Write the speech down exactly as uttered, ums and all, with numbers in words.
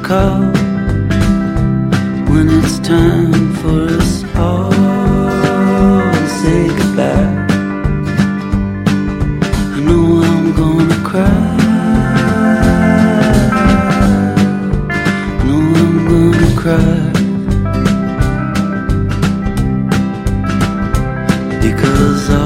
call when it's time for us all to say goodbye. I know I'm gonna cry. I know I'm gonna cry. Because I